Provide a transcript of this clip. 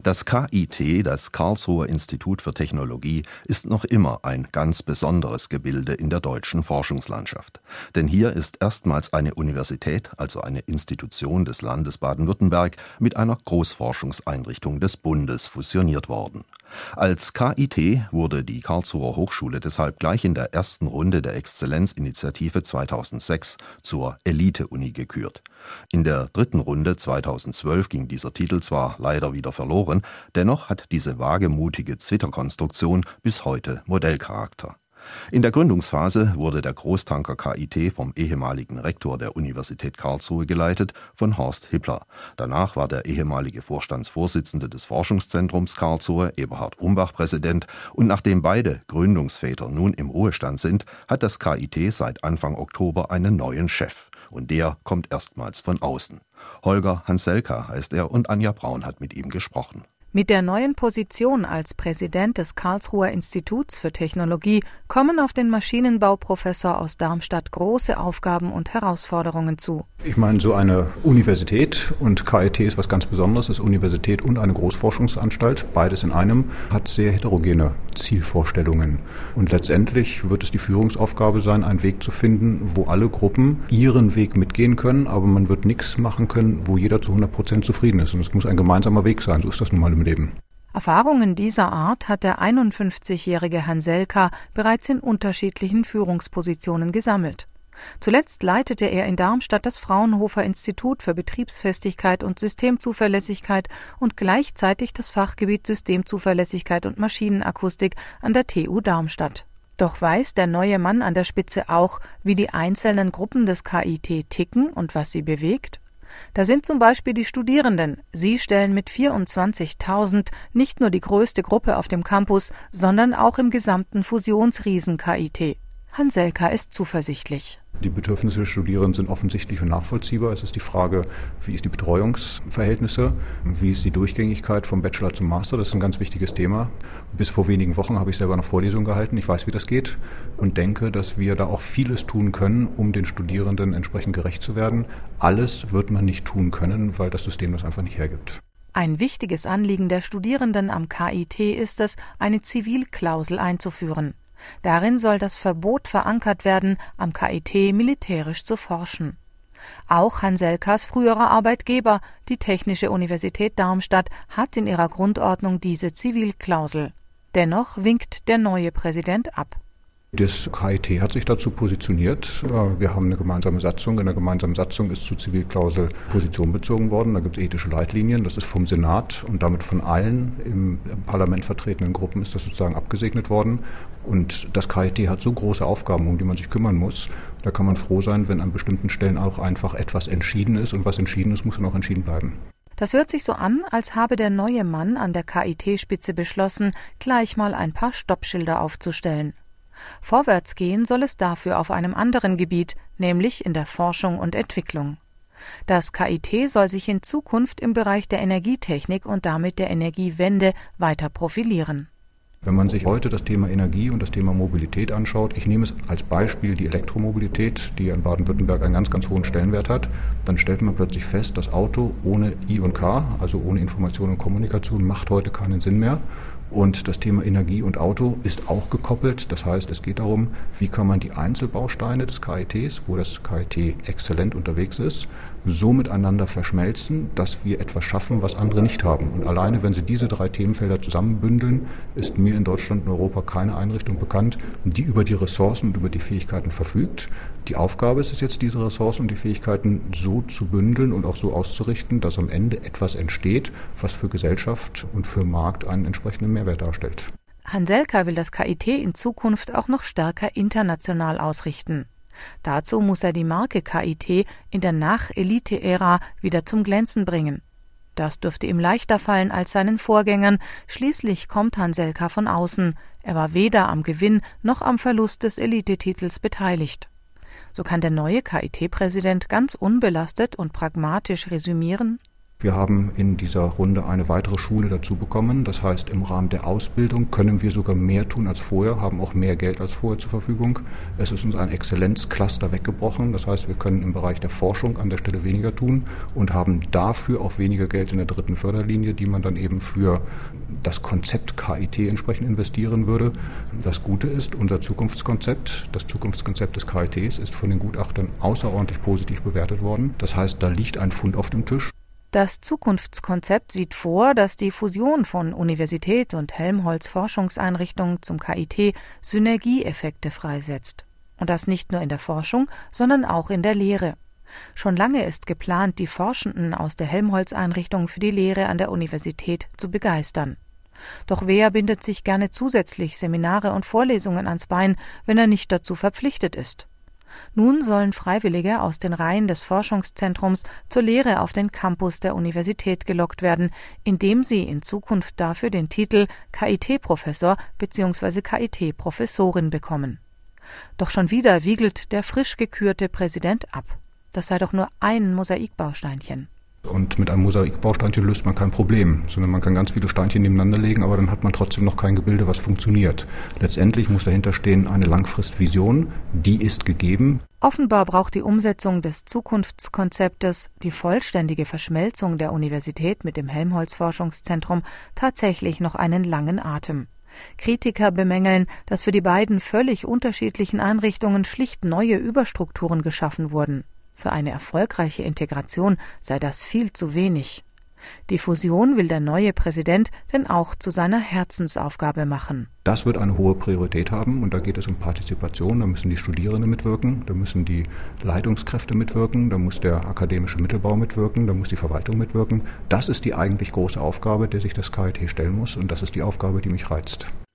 Das KIT, das Karlsruher Institut für Technologie, ist noch immer ein ganz besonderes Gebilde in der deutschen Forschungslandschaft. Denn hier ist erstmals eine Universität, also eine Institution des Landes Baden-Württemberg, mit einer Großforschungseinrichtung des Bundes fusioniert worden. Als KIT wurde die Karlsruher Hochschule deshalb gleich in der ersten Runde der Exzellenzinitiative 2006 zur Elite-Uni gekürt. In der dritten Runde 2012 ging dieser Titel zwar leider wieder verloren, dennoch hat diese wagemutige Zwitterkonstruktion bis heute Modellcharakter. In der Gründungsphase wurde der Großtanker KIT vom ehemaligen Rektor der Universität Karlsruhe geleitet, von Horst Hippler. Danach war der ehemalige Vorstandsvorsitzende des Forschungszentrums Karlsruhe, Eberhard Umbach, Präsident. Und nachdem beide Gründungsväter nun im Ruhestand sind, hat das KIT seit Anfang Oktober einen neuen Chef. Und der kommt erstmals von außen. Holger Hanselka heißt er und Anja Braun hat mit ihm gesprochen. Mit der neuen Position als Präsident des Karlsruher Instituts für Technologie kommen auf den Maschinenbauprofessor aus Darmstadt große Aufgaben und Herausforderungen zu. Ich meine, so eine Universität, und KIT ist was ganz Besonderes, ist Universität und eine Großforschungsanstalt, beides in einem, hat sehr heterogene Zielvorstellungen. Und letztendlich wird es die Führungsaufgabe sein, einen Weg zu finden, wo alle Gruppen ihren Weg mitgehen können, aber man wird nichts machen können, wo jeder zu 100% zufrieden ist. Und es muss ein gemeinsamer Weg sein, so ist das nun mal im Leben. Erfahrungen dieser Art hat der 51-jährige Hanselka bereits in unterschiedlichen Führungspositionen gesammelt. Zuletzt leitete er in Darmstadt das Fraunhofer Institut für Betriebsfestigkeit und Systemzuverlässigkeit und gleichzeitig das Fachgebiet Systemzuverlässigkeit und Maschinenakustik an der TU Darmstadt. Doch weiß der neue Mann an der Spitze auch, wie die einzelnen Gruppen des KIT ticken und was sie bewegt? Da sind zum Beispiel die Studierenden. Sie stellen mit 24.000 nicht nur die größte Gruppe auf dem Campus, sondern auch im gesamten Fusionsriesen KIT. Hanselka ist zuversichtlich. Die Bedürfnisse der Studierenden sind offensichtlich und nachvollziehbar. Es ist die Frage, wie ist die Betreuungsverhältnisse, wie ist die Durchgängigkeit vom Bachelor zum Master. Das ist ein ganz wichtiges Thema. Bis vor wenigen Wochen habe ich selber eine Vorlesung gehalten. Ich weiß, wie das geht und denke, dass wir da auch vieles tun können, um den Studierenden entsprechend gerecht zu werden. Alles wird man nicht tun können, weil das System das einfach nicht hergibt. Ein wichtiges Anliegen der Studierenden am KIT ist es, eine Zivilklausel einzuführen. Darin soll das Verbot verankert werden, am KIT militärisch zu forschen. Auch Hanselkas früherer Arbeitgeber, die Technische Universität Darmstadt, hat in ihrer Grundordnung diese Zivilklausel. Dennoch winkt der neue Präsident ab. Das KIT hat sich dazu positioniert. Wir haben eine gemeinsame Satzung. In der gemeinsamen Satzung ist zur Zivilklausel Position bezogen worden. Da gibt es ethische Leitlinien. Das ist vom Senat und damit von allen im Parlament vertretenen Gruppen ist das sozusagen abgesegnet worden. Und das KIT hat so große Aufgaben, um die man sich kümmern muss. Da kann man froh sein, wenn an bestimmten Stellen auch einfach etwas entschieden ist. Und was entschieden ist, muss dann auch entschieden bleiben. Das hört sich so an, als habe der neue Mann an der KIT-Spitze beschlossen, gleich mal ein paar Stoppschilder aufzustellen. Vorwärts gehen soll es dafür auf einem anderen Gebiet, nämlich in der Forschung und Entwicklung. Das KIT soll sich in Zukunft im Bereich der Energietechnik und damit der Energiewende weiter profilieren. Wenn man sich heute das Thema Energie und das Thema Mobilität anschaut, ich nehme es als Beispiel die Elektromobilität, die in Baden-Württemberg einen ganz, ganz hohen Stellenwert hat, dann stellt man plötzlich fest, das Auto ohne I und K, also ohne Information und Kommunikation, macht heute keinen Sinn mehr. Und das Thema Energie und Auto ist auch gekoppelt. Das heißt, es geht darum, wie kann man die Einzelbausteine des KITs, wo das KIT exzellent unterwegs ist, so miteinander verschmelzen, dass wir etwas schaffen, was andere nicht haben. Und alleine, wenn Sie diese 3 Themenfelder zusammenbündeln, ist mir in Deutschland und Europa keine Einrichtung bekannt, die über die Ressourcen und über die Fähigkeiten verfügt. Die Aufgabe ist es jetzt, diese Ressourcen und die Fähigkeiten so zu bündeln und auch so auszurichten, dass am Ende etwas entsteht, was für Gesellschaft und für Markt einen entsprechenden Mehrwert darstellt. Hanselka will das KIT in Zukunft auch noch stärker international ausrichten. Dazu muss er die Marke KIT in der Nach-Elite-Ära wieder zum Glänzen bringen. Das dürfte ihm leichter fallen als seinen Vorgängern. Schließlich kommt Hanselka von außen. Er war weder am Gewinn noch am Verlust des Elitetitels beteiligt. So kann der neue KIT-Präsident ganz unbelastet und pragmatisch resümieren: Wir haben in dieser Runde eine weitere Schule dazu bekommen. Das heißt, im Rahmen der Ausbildung können wir sogar mehr tun als vorher, haben auch mehr Geld als vorher zur Verfügung. Es ist uns ein Exzellenzcluster weggebrochen. Das heißt, wir können im Bereich der Forschung an der Stelle weniger tun und haben dafür auch weniger Geld in der dritten Förderlinie, die man dann eben für das Konzept KIT entsprechend investieren würde. Das Gute ist, unser Zukunftskonzept, das Zukunftskonzept des KITs, ist von den Gutachtern außerordentlich positiv bewertet worden. Das heißt, da liegt ein Fund auf dem Tisch. Das Zukunftskonzept sieht vor, dass die Fusion von Universität und Helmholtz-Forschungseinrichtung zum KIT Synergieeffekte freisetzt. Und das nicht nur in der Forschung, sondern auch in der Lehre. Schon lange ist geplant, die Forschenden aus der Helmholtz-Einrichtung für die Lehre an der Universität zu begeistern. Doch wer bindet sich gerne zusätzlich Seminare und Vorlesungen ans Bein, wenn er nicht dazu verpflichtet ist? Nun sollen Freiwillige aus den Reihen des Forschungszentrums zur Lehre auf den Campus der Universität gelockt werden, indem sie in Zukunft dafür den Titel KIT-Professor bzw. KIT-Professorin bekommen. Doch schon wieder wiegelt der frisch gekürte Präsident ab. Das sei doch nur ein Mosaikbausteinchen. Und mit einem Mosaikbausteinchen löst man kein Problem, sondern man kann ganz viele Steinchen nebeneinander legen, aber dann hat man trotzdem noch kein Gebilde, was funktioniert. Letztendlich muss dahinter stehen eine Langfristvision, die ist gegeben. Offenbar braucht die Umsetzung des Zukunftskonzeptes, die vollständige Verschmelzung der Universität mit dem Helmholtz-Forschungszentrum tatsächlich noch einen langen Atem. Kritiker bemängeln, dass für die beiden völlig unterschiedlichen Einrichtungen schlicht neue Überstrukturen geschaffen wurden. Für eine erfolgreiche Integration sei das viel zu wenig. Die Fusion will der neue Präsident denn auch zu seiner Herzensaufgabe machen. Das wird eine hohe Priorität haben und da geht es um Partizipation, da müssen die Studierenden mitwirken, da müssen die Leitungskräfte mitwirken, da muss der akademische Mittelbau mitwirken, da muss die Verwaltung mitwirken. Das ist die eigentlich große Aufgabe, der sich das KIT stellen muss und das ist die Aufgabe, die mich reizt.